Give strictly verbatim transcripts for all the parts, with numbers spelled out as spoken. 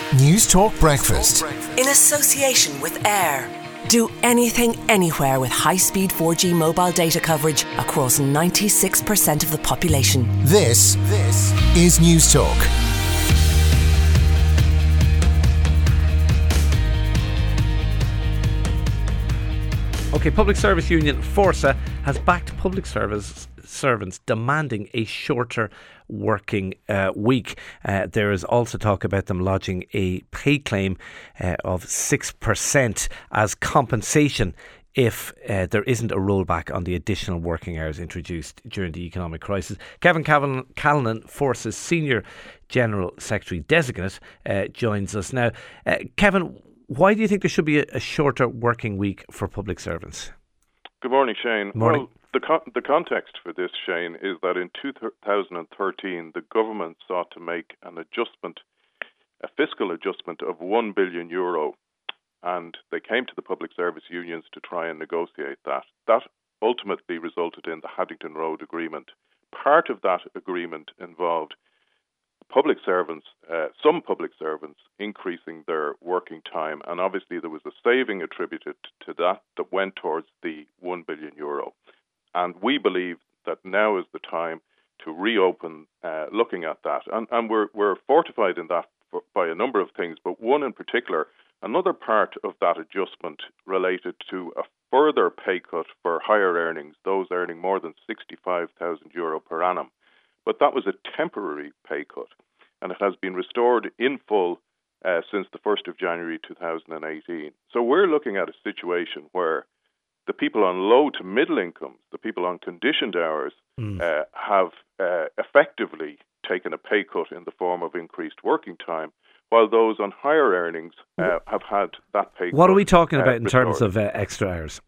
News Talk Breakfast. In association with Air. Do anything, anywhere with high-speed four G mobile data coverage across ninety-six percent of the population. This, this is News Talk. Okay, Public Service Union Forsa has backed public service servants demanding a shorter working uh, week. Uh, there is also talk about them lodging a pay claim uh, of six percent as compensation if uh, there isn't a rollback on the additional working hours introduced during the economic crisis. Kevin Cavan- Callanan, Forsa's Senior General Secretary Designate, uh, joins us now. Uh, Kevin, why do you think there should be a, a shorter working week for public servants? Good morning, Shane. Morning. Well, the con- the context for this, Shane, is that in two thousand thirteen, the government sought to make an adjustment, a fiscal adjustment of one billion euro, and they came to the public service unions to try and negotiate that. That ultimately resulted in the Haddington Road Agreement. Part of that agreement involved public servants, uh, some public servants, increasing their working time, and obviously there was a saving attributed to that that went towards the one billion euro. And we believe that now is the time to reopen uh, looking at that. And, and we're, we're fortified in that for, by a number of things, but one in particular, another part of that adjustment related to a further pay cut for higher earnings, those earning more than sixty-five thousand euro per annum. But that was a temporary pay cut, and it has been restored in full uh, since the first of January two thousand eighteen. So we're looking at a situation where the people on low to middle incomes, the people on conditioned hours, mm. uh, have uh, effectively taken a pay cut in the form of increased working time, while those on higher earnings uh, have had that pay cut. What are we talking about uh, in restored. terms of uh, extra hours?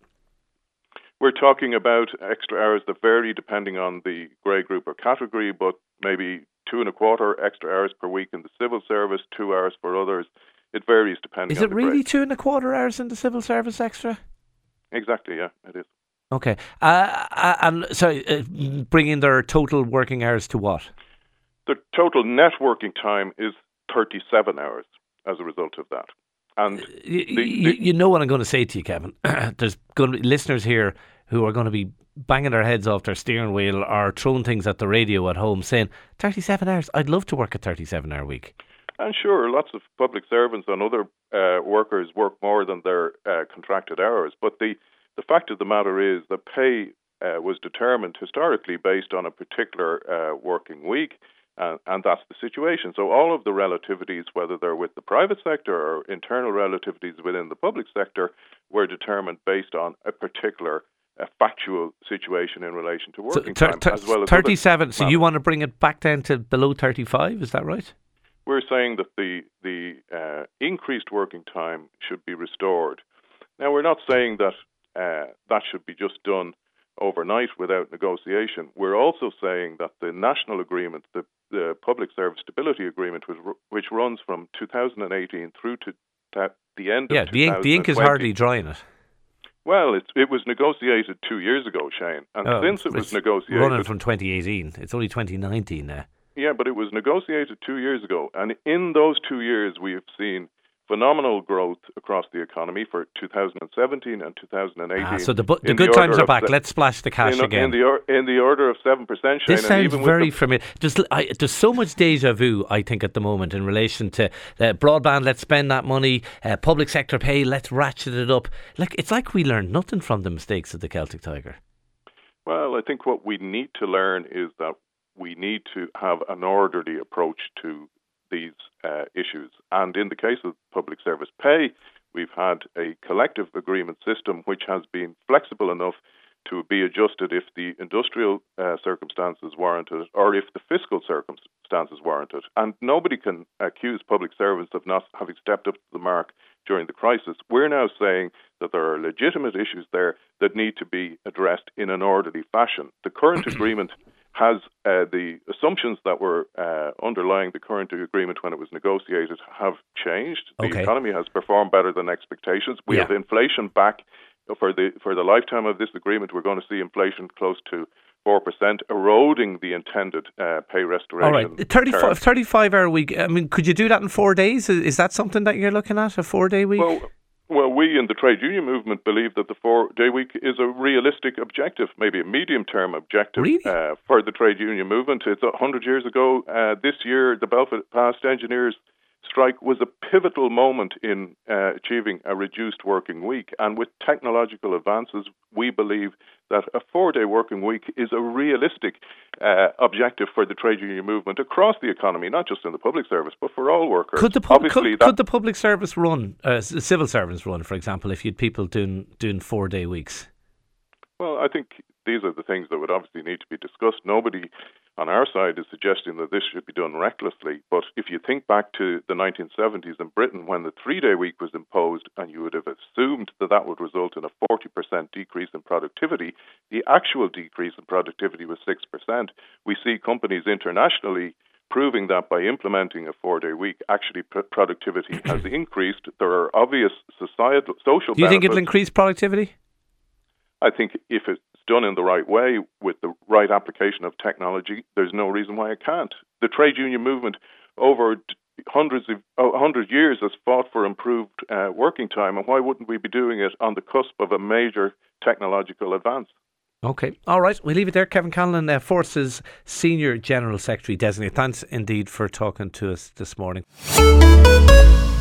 We're talking about extra hours that vary depending on the grade group or category, but maybe two and a quarter extra hours per week in the civil service, two hours for others. It varies depending Is on it the really grade. two and a quarter hours in the civil service extra? Exactly, yeah, it is. Okay. Uh, uh, and so uh, bringing their total working hours to what? The total net working time is thirty-seven hours as a result of that. And uh, the, you, the, you know what I'm going to say to you, Kevin. There's going to be listeners here who are going to be banging their heads off their steering wheel or throwing things at the radio at home saying, thirty-seven hours, I'd love to work a thirty-seven hour week. And sure, lots of public servants and other uh, workers work more than their uh, contracted hours. But the, the fact of the matter is that pay uh, was determined historically based on a particular uh, working week. Uh, and that's the situation. So all of the relativities, whether they're with the private sector or internal relativities within the public sector, were determined based on a particular uh, factual situation in relation to working so, ter- ter- time, as well as thirty-seven. So you want to bring it back down to below thirty-five? Is that right? We're saying that the the uh, increased working time should be restored. Now, we're not saying that uh, that should be just done overnight without negotiation. We're also saying that the national agreement, the, the Public Service Stability Agreement, which, which runs from two thousand eighteen through to ta- the end yeah, of the ink, the ink is hardly dry in it. Well, it, it was negotiated two years ago, Shane, and oh, since it was negotiated... running from twenty eighteen. It's only twenty nineteen now. Yeah, but it was negotiated two years ago, and in those two years we have seen phenomenal growth across the economy for two thousand seventeen and two thousand eighteen. Ah, so the, bu- the good the times are back. Se- Let's splash the cash in, again. In the, or, in the order of seven percent, Shane. This sounds even very the familiar. There's, I, there's so much deja vu, I think, at the moment in relation to uh, broadband, let's spend that money, uh, public sector pay, let's ratchet it up. Like It's like we learned nothing from the mistakes of the Celtic Tiger. Well, I think what we need to learn is that we need to have an orderly approach to these uh, issues. And in the case of public service pay, we've had a collective agreement system which has been flexible enough to be adjusted if the industrial uh, circumstances warrant it or if the fiscal circumstances warrant it. And nobody can accuse public servants of not having stepped up to the mark during the crisis. We're now saying that there are legitimate issues there that need to be addressed in an orderly fashion. The current agreement has uh, the assumptions that were uh, underlying the current agreement when it was negotiated have changed. The okay. economy has performed better than expectations. We yeah. have inflation back. For the for the lifetime of this agreement, we're going to see inflation close to four percent, eroding the intended uh, pay restoration. All right, thirty-five, thirty-five hour week. I mean, could you do that in four days? Is, is that something that you're looking at, a four-day week? Well, well, we in the trade union movement believe that the four-day week is a realistic objective, maybe a medium-term objective really? uh, for the trade union movement. It's one hundred years ago. Uh, this year, the Belfast engineers strike was a pivotal moment in uh, achieving a reduced working week. And with technological advances, we believe that a four-day working week is a realistic uh, objective for the trade union movement across the economy, not just in the public service, but for all workers. Could the, pub- could, could the public service run, uh, civil servants run, for example, if you had people doing, doing four-day weeks? Well, I think these are the things that would obviously need to be discussed. Nobody on our side is suggesting that this should be done recklessly. But if you think back to the nineteen seventies in Britain when the three-day week was imposed, and you would have assumed that that would result in a forty percent decrease in productivity, the actual decrease in productivity was six percent. We see companies internationally proving that by implementing a four-day week, actually pr- productivity has increased. There are obvious societal, social benefits. Do you think it'll increase productivity? I think if it's done in the right way with the right application of technology, there's no reason why it can't. The trade union movement over hundreds of oh, hundred years has fought for improved uh, working time, and why wouldn't we be doing it on the cusp of a major technological advance? Okay, all right, we'll leave it there. Kevin Conlon, uh, Force's Senior General Secretary Designate. Thanks indeed for talking to us this morning.